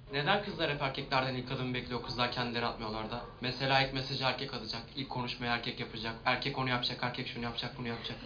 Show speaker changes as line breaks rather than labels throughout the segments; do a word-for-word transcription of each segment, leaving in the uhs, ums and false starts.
Neden kızlar hep erkeklerden ilk adım bekliyor, kızlar kendileri atmıyorlar da? Mesela ilk mesajı erkek atacak, ilk konuşmayı erkek yapacak, erkek onu yapacak, erkek şunu yapacak, bunu yapacak.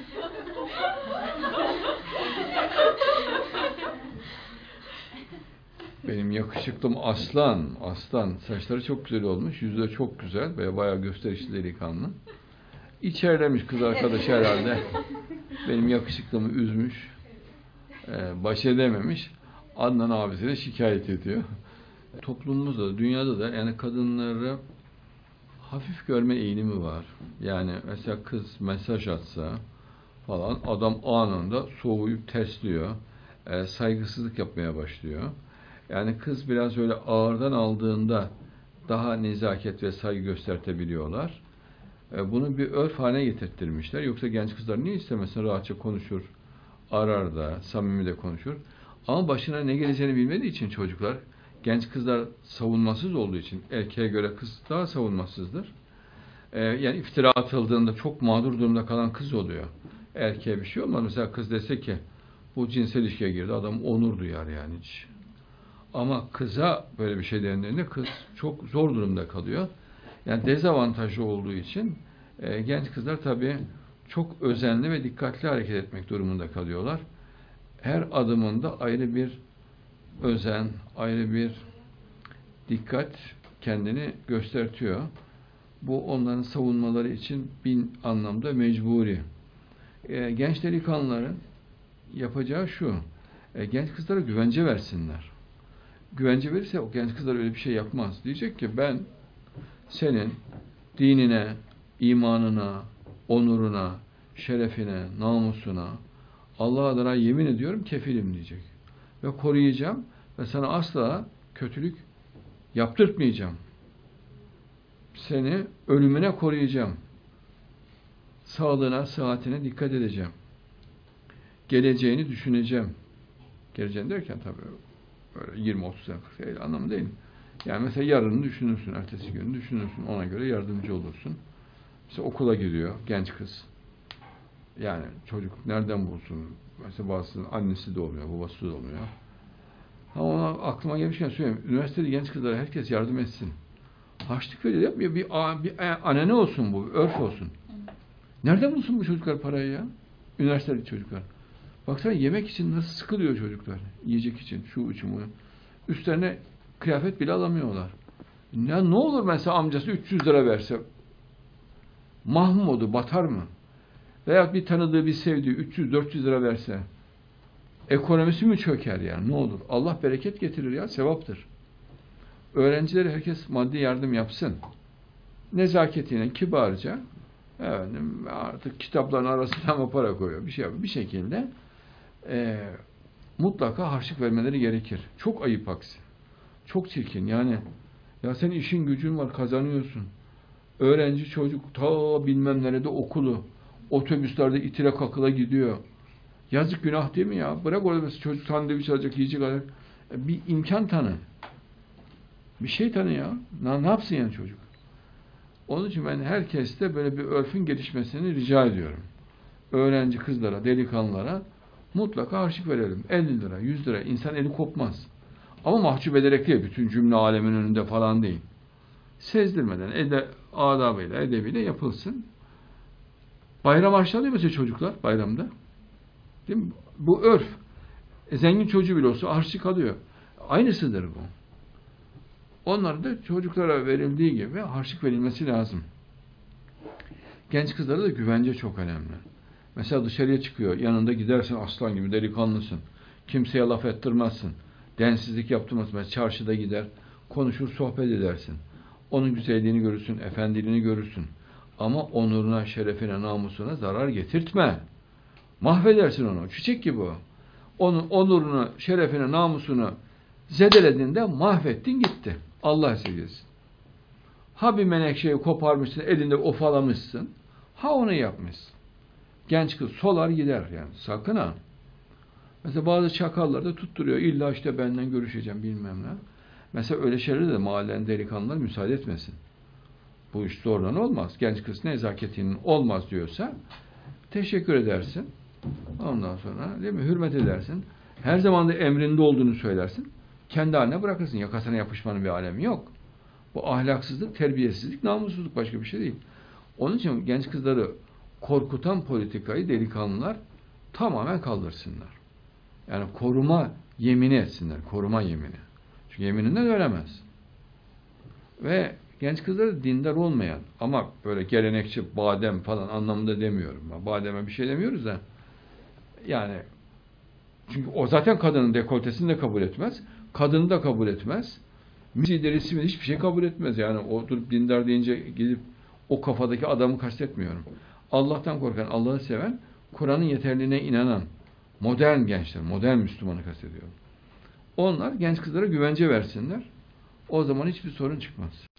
Benim yakışıklım aslan, aslan. Saçları çok güzel olmuş, yüzü de çok güzel ve bayağı gösterişli delikanlı. İçerlemiş kız arkadaşı herhalde. Benim yakışıklımı üzmüş, e, baş edememiş. Adnan abisine şikayet ediyor. Toplumumuzda, dünyada da yani kadınları hafif görme eğilimi var. Yani mesela kız mesaj atsa falan adam anında soğuyup tersliyor. E, saygısızlık yapmaya başlıyor. Yani kız biraz öyle ağırdan aldığında daha nezaket ve saygı göstertebiliyorlar. E, bunu bir örf haline getirttirmişler. Yoksa genç kızlar niye istemesin, rahatça konuşur, arar da, samimi de konuşur. Ama başına ne geleceğini bilmediği için çocuklar, genç kızlar savunmasız olduğu için, erkeğe göre kız daha savunmasızdır. Ee, yani iftira atıldığında çok mağdur durumda kalan kız oluyor. Erkeğe bir şey olmaz. Mesela kız dese ki bu cinsel ilişkiye girdi, adam onur duyar yani hiç. Ama kıza böyle bir şey dendiğinde kız çok zor durumda kalıyor. Yani dezavantajlı olduğu için e, genç kızlar tabii çok özenli ve dikkatli hareket etmek durumunda kalıyorlar. Her adımında ayrı bir özen, ayrı bir dikkat kendini göstertiyor. Bu onların savunmaları için bin anlamda mecburi. E, genç delikanlıların yapacağı şu, e, genç kızlara güvence versinler. Güvence verirse o genç kızlar öyle bir şey yapmaz. Diyecek ki ben senin dinine, imanına, onuruna, şerefine, namusuna Allah adına yemin ediyorum kefilim diyecek. Ve koruyacağım ve sana asla kötülük yaptırtmayacağım. Seni ölümüne koruyacağım. Sağlığına, sıhhatine dikkat edeceğim. Geleceğini düşüneceğim. Geleceğini derken tabii böyle yirmi otuz sene kırk sene anlamı değil. Yani mesela yarını düşünürsün, ertesi günü düşünürsün. Ona göre yardımcı olursun. Mesela okula gidiyor genç kız. Yani çocuk nereden bulsun? Mesela bazısının annesi de olmuyor, babası da olmuyor. Ama ona aklıma gelmişken söyleyeyim. Üniversitede genç kızlara herkes yardım etsin. Harçlık veriyor yapmıyor. Bir, bir, bir anane olsun bu, örf olsun. Nereden bulsun bu çocuklar parayı ya? Üniversiteli çocuklar. Baksana yemek için nasıl sıkılıyor çocuklar. Yiyecek için, şu için, bu. Üstlerine kıyafet bile alamıyorlar. Ya ne olur mesela amcası üç yüz lira verse mahmodu batar mı? Veya bir tanıdığı, bir sevdiği üç yüz dört yüz lira verse ekonomisi mi çöker yani? Ne olur? Allah bereket getirir ya, sevaptır. Öğrencileri herkes maddi yardım yapsın. Nezaketiyle, kibarca efendim, artık kitapların arasına mı para koyuyor, bir şey yapıyor. Bir şekilde e, mutlaka harçlık vermeleri gerekir. Çok ayıp aksi. Çok çirkin yani. Ya senin işin gücün var, kazanıyorsun. Öğrenci çocuk ta bilmem nerede okulu. Otobüslerde itire kakıla gidiyor. Yazık, günah değil mi ya? Bırak orada mesela çocuk sandviç alacak, yiyecek alacak. E, bir imkan tanı. Bir şey tanı ya. Ne, ne yapsın yani çocuk? Onun için ben herkeste böyle bir örfün gelişmesini rica ediyorum. Öğrenci kızlara, delikanlılara mutlaka harçlık verelim. elli lira, yüz lira. İnsan eli kopmaz. Ama mahcup ederek değil. Bütün cümle alemin önünde falan değil. Sezdirmeden, ede, adabıyla, edebiyle yapılsın. Bayram harçlanıyor mesela çocuklar bayramda. Değil mi? Bu örf. E, zengin çocuğu bile olsa harçlık alıyor. Aynısıdır bu. Onlar da çocuklara verildiği gibi harçlık verilmesi lazım. Genç kızlara da güvence çok önemli. Mesela dışarıya çıkıyor, yanında gidersin aslan gibi delikanlısın. Kimseye laf ettirmezsin. Densizlik yaptırmazsın. Mesela çarşıda gider, konuşur, sohbet edersin. Onun güzelliğini görürsün, efendiliğini görürsün. Ama onuruna, şerefine, namusuna zarar getirtme. Mahvedersin onu. Çiçek gibi o. Onun onurunu, şerefine, namusunu zedelediğinde mahvettin gitti. Allah sevgisi. Ha bir menekşeyi koparmışsın, elinde ofalamışsın. Ha onu yapmışsın. Genç kız solar gider yani. Sakın ha. Mesela bazı çakallar da tutturuyor. İlla işte benden görüşeceğim bilmem ne. Mesela öyle şeylere de mahallenin delikanlılar müsaade etmesin. Bu iş zorlan olmaz. Genç kız nezaketinin olmaz diyorsa teşekkür edersin. Ondan sonra değil mi? Hürmet edersin. Her zaman da emrinde olduğunu söylersin. kendi haline bırakırsın. Yakasına yapışmanın bir alemi yok. Bu ahlaksızlık, terbiyesizlik, namussuzluk, başka bir şey değil. Onun için genç kızları korkutan politikayı delikanlılar tamamen kaldırsınlar. Yani koruma yemini etsinler. Koruma yemini. Çünkü yemininden ölemez. Ve genç kızları dindar olmayan ama böyle gelenekçi badem falan anlamında demiyorum. Bademe bir şey demiyoruz da yani çünkü o zaten kadının dekoltesini de kabul etmez. Kadını da kabul etmez. Müziği, resmi hiçbir şey kabul etmez. Yani o durup dindar deyince gidip o kafadaki adamı kastetmiyorum. Allah'tan korkan, Allah'ı seven, Kur'an'ın yeterliliğine inanan modern gençler, modern Müslümanı kastediyorum. Onlar genç kızlara güvence versinler. O zaman hiçbir sorun çıkmaz.